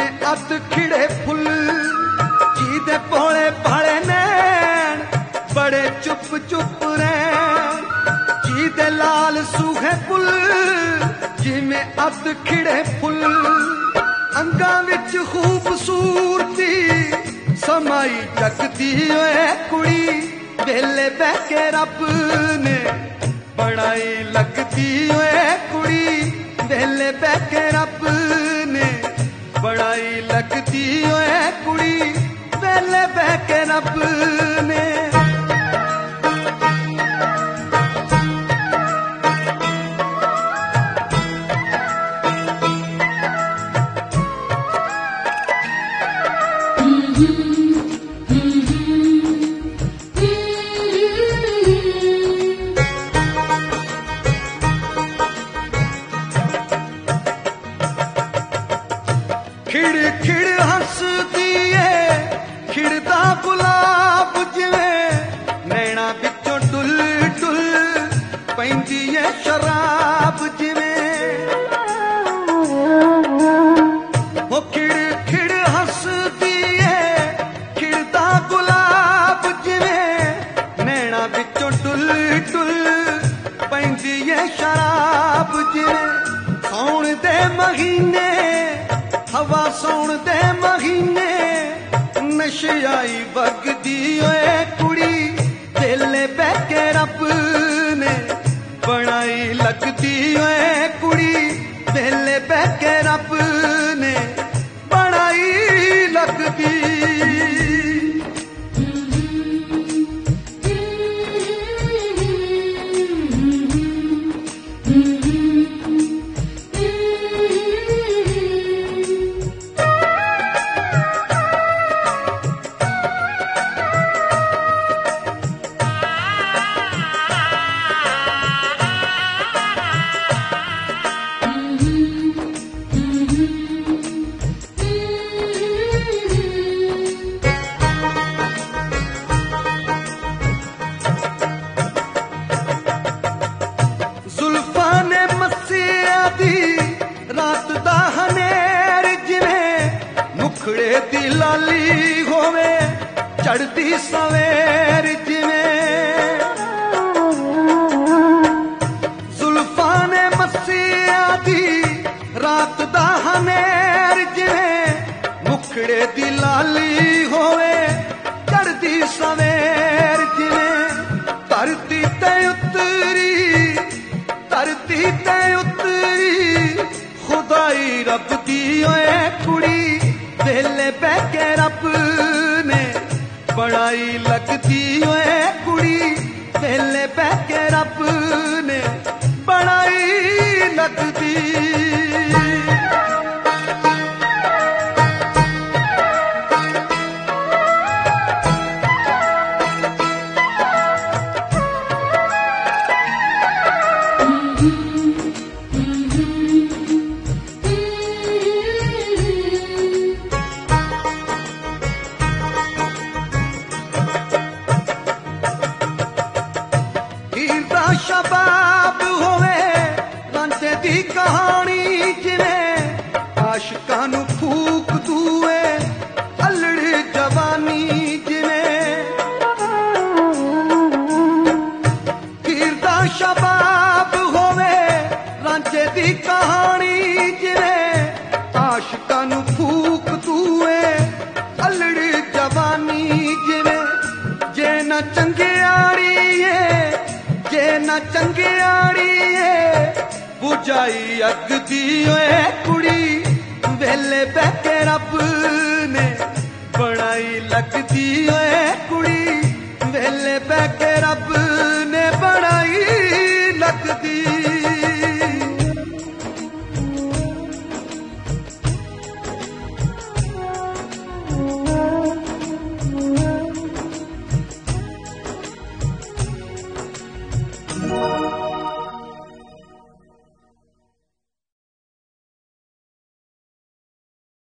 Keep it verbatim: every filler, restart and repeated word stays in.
जिमें अत खिड़े फुल जीदे भोले भाले नैन बड़े चुप चुप रैन जीदे लाल सूखे फुल जिमें अत खिड़े फुल अंगा विच खूबसूरती समाई जगदी ओए कुड़ी वेले बह के रब ने बनाई लगदी ओए कुड़ी वेले बह के रब ने बनाई लगदी ओए कुड़ी वेले बह के रब ने खिड़ खिड़ हंसदी है खिड़दा गुलाब जिवें नैना बिचों डुल डुल पैंदी है शराब जिवें वो खिड़ खिड़ हंसदी है खिड़दा गुलाब जिवें नैना बिचों डुल डुल पैंदी है शराब जिवें सौण दे महीने हवा सौण दे महीने नशियाई वगदी ओए कुड़ी वेले बह के रब ने बनाई लगदी ओए कुड़ी वेले बह के रब ने बनाई लगदी रात दा हनेर जिवें मुखड़े दी लाली होवे चढ़दी सवेर जिवें जुल्फां ने मस्सिया दी रात दा हनेर जिवें मुखड़े दी लाली होवे चढ़दी सवेर जिवें धरती ते उतरी धरती ते उतरी खुदाई रब दी ओए कुड़ी वेले बह के रब ने बनाई लगदी ओए कुड़ी वेले बह के रब ने बनाई लगदी शबाब होवे रांझे दी कहानी जिवें आशिकां नू फूक दूए अल्लड़ जवानी जिवें हीर दा शबाब होवे रांझे दी कहानी जिवें आशिकां नू फूक दूए अल्लड़ जवानी जिवें जे ना चंगियाड़ी जे ना चंगियाड़ी बुझाई अग दी ओए कुड़ी वेले बह के रब